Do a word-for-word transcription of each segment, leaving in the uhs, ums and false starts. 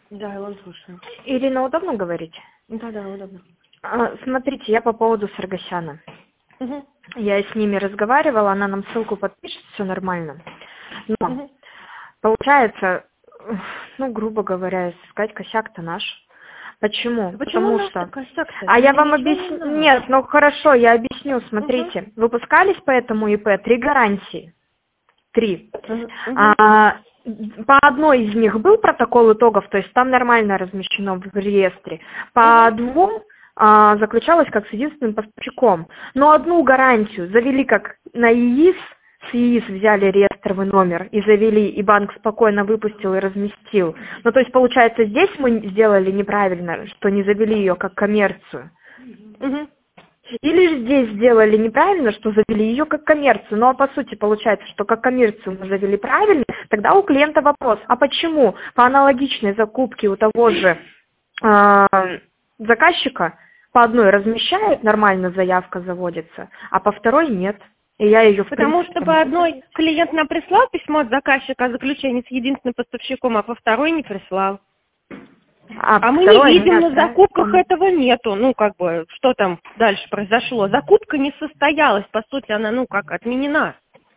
Да, я вас слушаю. Ирина, удобно говорить? Да, да, удобно. А, Смотрите, я по поводу Саргасяна. Угу. Я с ними разговаривала, она нам ссылку подпишет, все нормально. Но Угу. получается, ну, грубо говоря, если сказать, косяк-то наш. Почему? Почему Потому наш-то что... косяк-то? А Это я же вам ничего не объясню... наш. Нет, ну хорошо, я объясню. Угу. Смотрите, выпускались по этому ИП три гарантии. Три. Угу. Угу. А, по одной из них был протокол итогов, то есть там нормально размещено в реестре. По Угу. двум а, заключалось как с единственным поставщиком. Но одну гарантию завели как на ИИС, с ИИС взяли реестровый номер и завели, и банк спокойно выпустил и разместил. Ну, то есть, получается, здесь мы сделали неправильно, что не завели ее как коммерцию. Угу. Или же здесь сделали неправильно, что завели ее как коммерцию. Ну а по сути получается, что как коммерцию мы завели правильно, тогда у клиента вопрос, а почему по аналогичной закупке у того же э, заказчика по одной размещают, нормально заявка заводится, а по второй нет. И я ее в Потому принципе... что по одной клиент нам прислал письмо от заказчика о заключении с единственным поставщиком, а по второй не прислал. А, А мы не второй видим, нет, на да? закупках Он- этого нету. Ну, как бы, что там дальше произошло? Закупка не состоялась, по сути, она, ну, как, отменена.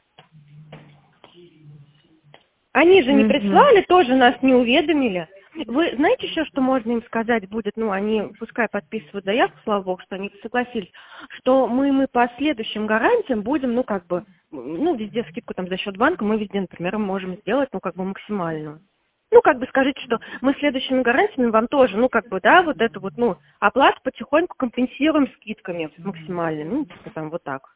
Они же не Мгм. прислали, тоже нас не уведомили. Вы знаете еще, что можно им сказать будет? Ну, они, пускай подписывают заявку, слава богу, что они согласились, что мы, мы по следующим гарантиям будем, ну, как бы, ну, везде скидку там за счет банка, мы везде, например, можем сделать, ну, как бы, максимальную. Ну, как бы скажите, что мы следующими гарантиями вам тоже, ну, как бы, да, вот эту вот, ну, оплату потихоньку компенсируем скидками максимальными, ну, типа там вот так.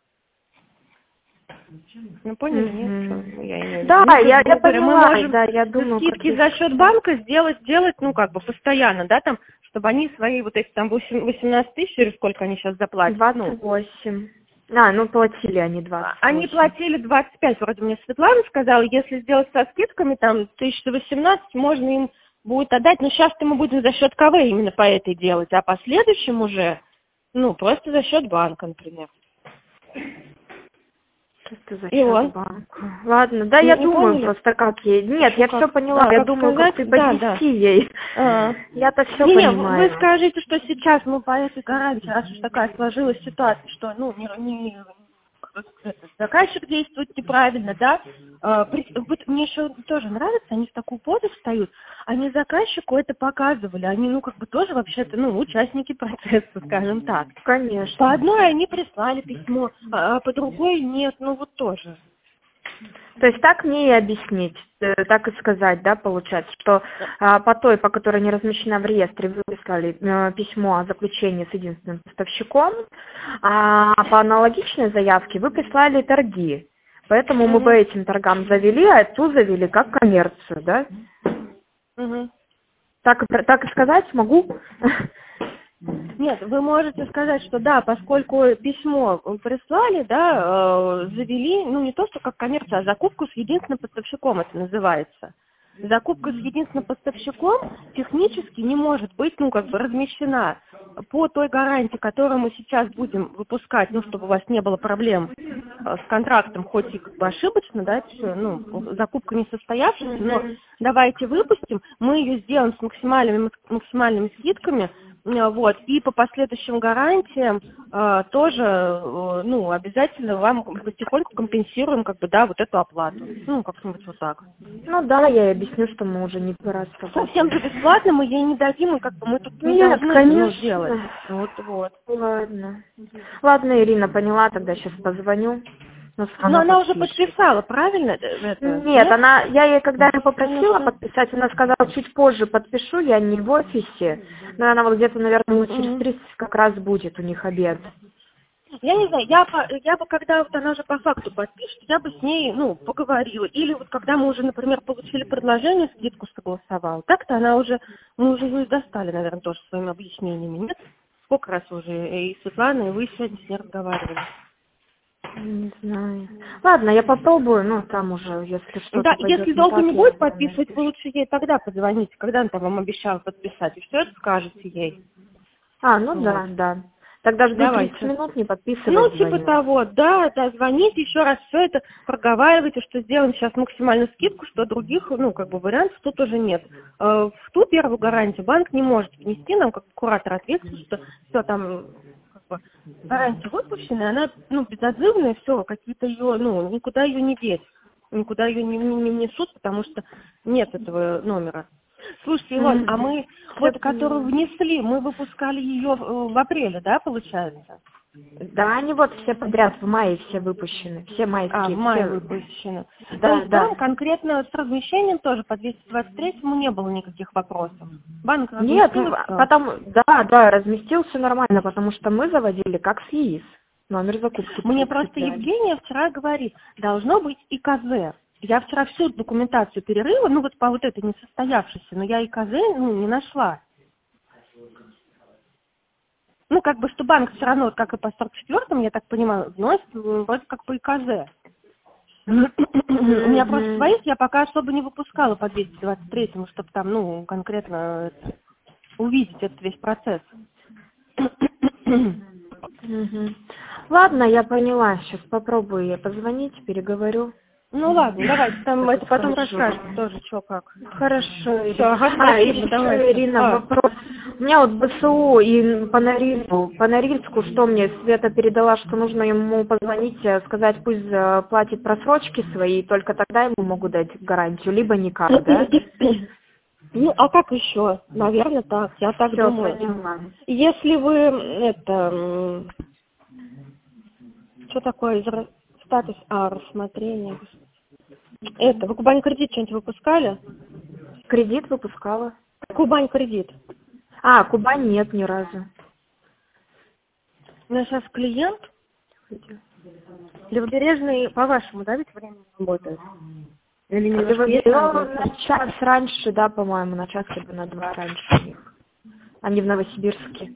Ну, поняли, нет? Что Мгм. я имею в виду? Да, Ну, то есть, я, я грубо говоря, мы поняла, можем да, я со думаю, как скидки здесь... за счет банка сделать, сделать, ну, как бы, постоянно, да, там, чтобы они свои вот эти там восемь- восемнадцать тысяч, или сколько они сейчас заплатят, ну, двадцать восемь. А, ну платили они а- двадцать они восемь. платили двадцать пять, вроде мне Светлана сказала, если сделать со скидками, там, тысяча восемнадцать, можно им будет отдать, но сейчас-то мы будем за счет КВ именно по этой делать, а по следующим уже, ну, просто за счет банка, например. Что за И счет он. банка? Ладно, да, я Не, не думаю поняли? просто как ей. Нет, Еще я все как? поняла. А, Я как думаю, как сказать? Да, да. преподнести ей. А. Я-то все Не-не, вы понимаю. скажите, что сейчас мы по этой гарантии, раз уж такая сложилась ситуация, что, ну, не, не- это, заказчик действует неправильно, да, а, при- вот мне еще тоже нравится, они в такую позу встают, они заказчику это показывали, они, ну, как бы тоже вообще-то, ну, участники процесса, скажем так. По Конечно. одной они прислали письмо, а по другой нет, ну, вот тоже. То есть так мне и объяснить, э, так и сказать, да, получается, что а, по той, по которой не размещена в реестре, вы прислали э, письмо о заключении с единственным поставщиком, а по аналогичной заявке вы прислали торги. Поэтому мы по Угу. этим торгам завели, а эту завели как коммерцию, да? Угу. Так, и про- так и сказать смогу? Нет, вы можете сказать, что да, поскольку письмо прислали, да, э, завели, ну не то, что как коммерция, а закупку с единственным поставщиком это называется. Закупка с единственным поставщиком технически не может быть, ну, как бы размещена по той гарантии, которую мы сейчас будем выпускать, ну, чтобы у вас не было проблем э, с контрактом, хоть и как бы ошибочно, да, это всё, ну, закупка не состоявшаяся, но давайте выпустим, мы ее сделаем с максимальными, максимальными скидками, э, вот, и по последующим гарантиям э, тоже, э, ну, обязательно вам потихоньку компенсируем, как бы, да, вот эту оплату, ну, как-нибудь вот так. Ну да, я ей объясню, что мы уже не первый раз Совсем же работаем. бесплатно мы ей не дадим, и как бы мы тут не Нет, должны это, ну, делать. конечно. Вот, вот. Ладно. Ладно, Ирина, поняла, тогда сейчас позвоню. Ну, Но она она уже подпишет. подписала, правильно, э, это? Нет, Нет? она, я ей когда ее попросила Конечно. подписать, она сказала, чуть позже подпишу, я не в офисе. Но она вот где-то, наверное, минут через Мгм. тридцать как раз будет у них обед. Я не знаю, я, по- я бы, когда вот она уже по факту подпишет, я бы с ней, ну, поговорила. Или вот когда мы уже, например, получили предложение, скидку согласовала, так-то она уже, мы уже ее и достали, наверное, тоже своими объяснениями, нет? Сколько раз уже и Светлана, и вы сегодня с ней разговаривали. Не знаю. Ладно, я попробую, ну, там уже, если Да, что-то если пойдет не долго так, не я будет вам подписывать, вы напишу. лучше ей тогда позвоните, когда она там вам обещала подписать, и все это скажете ей. А, ну Вот. да, да. Тогда жду Давайте. тридцать минут, не подписывать. Ну, типа звоню. того, да, да, звоните, еще раз все это проговаривайте, что сделаем сейчас максимальную скидку, что других, ну, как бы вариантов тут уже нет. Э, В ту первую гарантию банк не может внести, нам как куратор ответил, что все там, как бы, гарантия выпущена, она, ну, безотзывная, все, какие-то ее, ну, никуда ее не деть, никуда ее не, не, не несут, потому что нет этого номера. Слушайте, Илон, а мы, вот, которую внесли, мы выпускали ее в в апреле, да, получается? Да, они вот все подряд в мае все выпущены, все А, в майские, мае все. выпущено. То Да, есть да. там конкретно с размещением тоже по двести двадцать третьему не было никаких вопросов. Банк Нет, разместил ну, и все. потому, да, да, разместился нормально, потому что мы заводили как с ЕИС. Номер закупки Мне просто прикрепляли. Евгения вчера говорит, должно быть и КЗ. Я вчера всю документацию перерыла, ну вот по вот этой несостоявшейся, но я и КЗ, ну, не нашла. Ну, как бы, что банк все равно, вот как и по сорок четвёртому, я так понимаю, вносит м, вроде как по ИКЗ. У меня просто Мгм. своих я пока особо не выпускала по двести двадцать третьему, чтобы там, ну, конкретно это, увидеть этот весь процесс. Мгм. Ладно, я поняла. Сейчас попробую я позвонить, переговорю. Ну ладно, давайте, там Так это вот потом скажу. расскажете тоже, что как. Хорошо, Все, Ирина. ага, А, и спасибо, еще, давайте. Ирина, А, вопрос. У меня вот БСУ и по Норильску, по Норильску, что мне Света передала, что нужно ему позвонить, э, сказать, пусть э, платит просрочки свои, и только тогда ему могу дать гарантию, либо никак, да? ну, а как еще? Наверное, так, я так Все, думаю. поняла. Если вы, это, что такое, изра- статус, а, рассмотрение. Это, вы Кубань кредит что-нибудь выпускали? Кредит выпускала. Кубань кредит. А, Кубань нет ни разу. У меня сейчас клиент, Левобережный, по-вашему, да, ведь время работает? Или немножко есть Ну, разница? на час раньше, да, по-моему, на час либо на два раньше у них. Они в Новосибирске.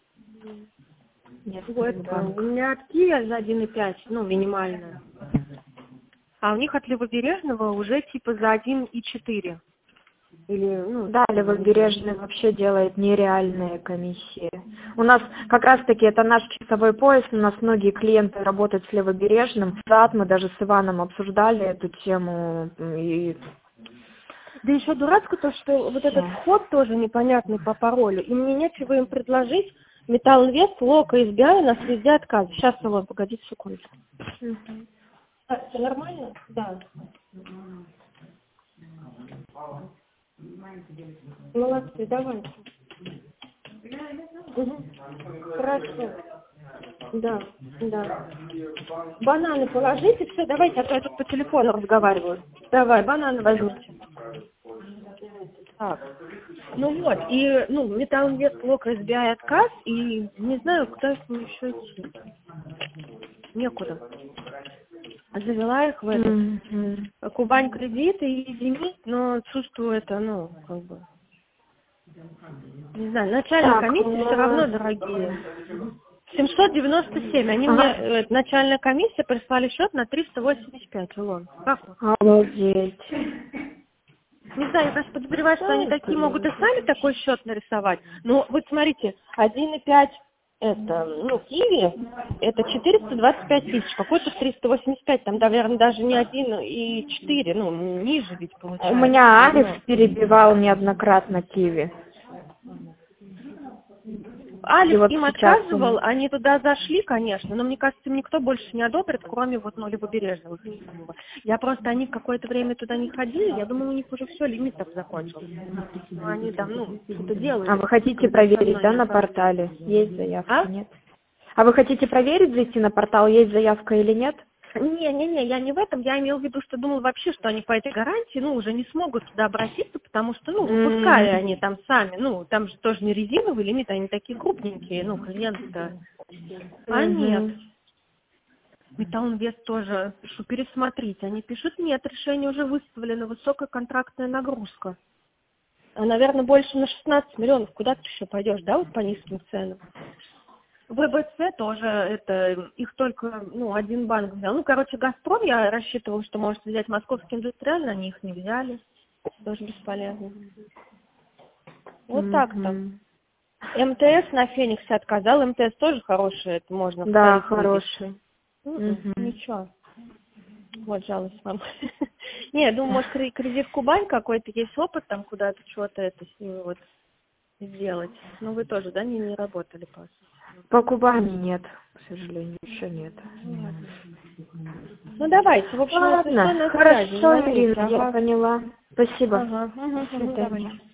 Нет, Вот, банк. у меня от Киева за один и пять, ну, минимальная. А у них от Левобережного уже типа за один и четыре. Или, ну, Да, Левобережный вообще делает нереальные комиссии. У нас как раз-таки это наш часовой пояс, у нас многие клиенты работают с Левобережным. Да, мы даже с Иваном обсуждали эту тему. И... Да еще дурацко то, что вот этот вход тоже непонятный по паролю. И мне нечего им предложить. Металлинвест, Лока, эс би ай, у нас везде отказ. Сейчас, Илон, погодите секундочку. А, все нормально? Да. Молодцы, давайте. Угу. Хорошо. Да, да. Бананы положите, все, давайте, а то я тут по телефону разговариваю. Давай, бананы возьмите. Так. Ну вот, и, ну, Металлинвест, Лок, эс би ай отказ, и не знаю, куда с ним еще идти. Некуда. Завела их в этот Mm-hmm. Кубань кредит и Зенит, но чувствую это, ну, как бы, не знаю, начальные Так, комиссии все равно дорогие. семьсот девяносто семь. Они мне, ага. э, начальная комиссия, прислали счет на триста восемьдесят пять, Илон. Как вот? Обалдеть. Не знаю, я даже подозреваю, что они Ой, такие блин. могут и сами такой счет нарисовать. Но вот смотрите, один и пять это, ну, Киви, это четыреста двадцать пять тысяч, какой-то триста восемьдесят пять, там, наверное, даже не один и четыре, ну, ниже ведь получается. У меня всё равно. Алекс перебивал неоднократно Киви. И Алекс вот им сейчас отказывал, он... они туда зашли, конечно, но мне кажется, им никто больше не одобрит, кроме вот, ну, Левобережного. Я просто, они какое-то время туда не ходили, я думала, у них уже все, лимит там закончился. Но они там, ну, что-то делали. А вы хотите Всё проверить, равно да, не на отправили. портале? Есть заявка, А? нет? А вы хотите проверить, зайти на портал, есть заявка или нет? Не-не-не, я не в этом, я имела в виду, что думала вообще, что они по этой гарантии, ну, уже не смогут туда обратиться, потому что, ну, выпускали М. они там сами, ну, там же тоже не резиновый лимит, они такие крупненькие, ну, клиенты-то. А нет. Мгм. Металлинвест тоже, пишу, пересмотрите. Они пишут, нет, решение уже выставлено, высокая контрактная нагрузка. А, наверное, больше на шестнадцать миллионов. Куда ты еще пойдешь, да, вот по низким ценам? ВБЦ тоже, это, их только, ну, один банк взял. Ну, короче, Газпром, я рассчитывала, что может взять Московский индустриальный, они их не взяли. Тоже бесполезно. Вот так-то. Мгм. МТС на Фениксе отказал, МТС тоже хороший, это можно. Да, хороший. Угу. Ничего. Вот жалость вам. Не, я думаю, может, кредит Кубань какой-то, есть опыт там куда-то что-то это с ними вот сделать. Ну, вы тоже, да, не, не работали по сути? По Кубани нет, к сожалению, еще нет. Ну, давайте, в общем, Ладно, если что, на хорошо, связи, Ирина, ага. я поняла. Спасибо. Ага. Угу, До свидания. давайте.